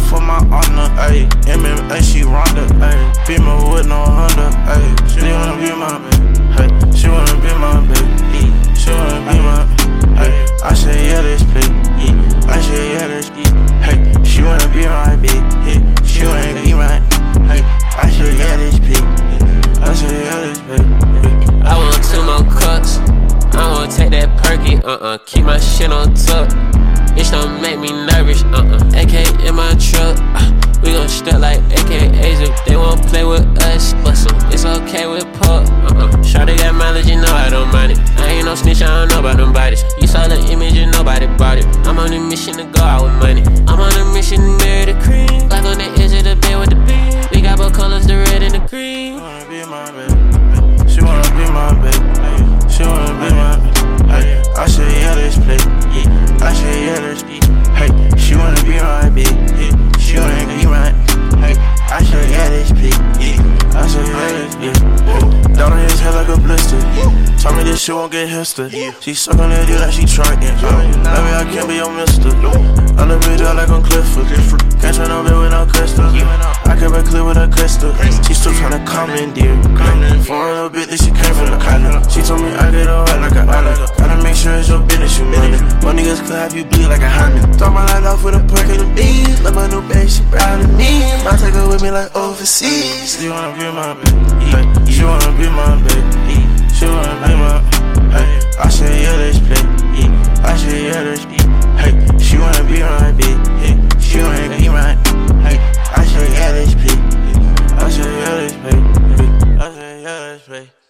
for my honor, ayy. MMA, she Ronda, ayy. Beamer with no Honda, ayy. She wanna be my baby, hey. She wanna be my baby, she wanna be my, ayy. I say yeah, let's play, I say yeah, let's play, hey. She wanna be my baby, she wanna be my, hey. I say yeah, let's play, I say yeah, let's play. I want 2 more cups. I wanna take that perky, keep my shit on tuck. Bitch don't make me nervous, AK in my truck, we gon' step like AKAs if they won't play with us. Bust 'em, it's okay with Puck, Shawty got mileage, you know I don't mind it. I ain't no snitch, I don't know about them bodies. You saw the image and nobody bought it. I'm on a mission to go out with money. I'm on a mission to marry the cream. Like on the edge of the bed with the beam. We got both colors, the red and the green. She wanna be my baby, she wanna be my baby, she wanna be my baby. I say yeah, let's play, I say yeah, let's play. Hey, she wanna be my baby, she wanna be my, hey. I say yeah, let's play, I say yeah, let's play. Down on his head like a blister. Tell me this shit won't get history. She suck on that dick like she trying. Baby, I can't be your mister. I'm the bitch out like on Clifford. Can't try no bit without crystal. I can back clear with a crystal. She still tryna commandeer. For a little bit that she came from the collar. She told me I get her right like an island. Gotta make sure it's your business, you money. My niggas could have you bleed like a hymen. Throw my light off with a perk in the beans. Let my new baby, she proud of me. Might take her with me like overseas. She wanna be my baby, she wanna be my baby, she wanna be my, hey. I say yeah, let's play, I say yeah, let's play, hey. She wanna be my baby, she wanna be my, hey. I say yeah, let's play, I say yeah, let's play, I say yeah, let's play.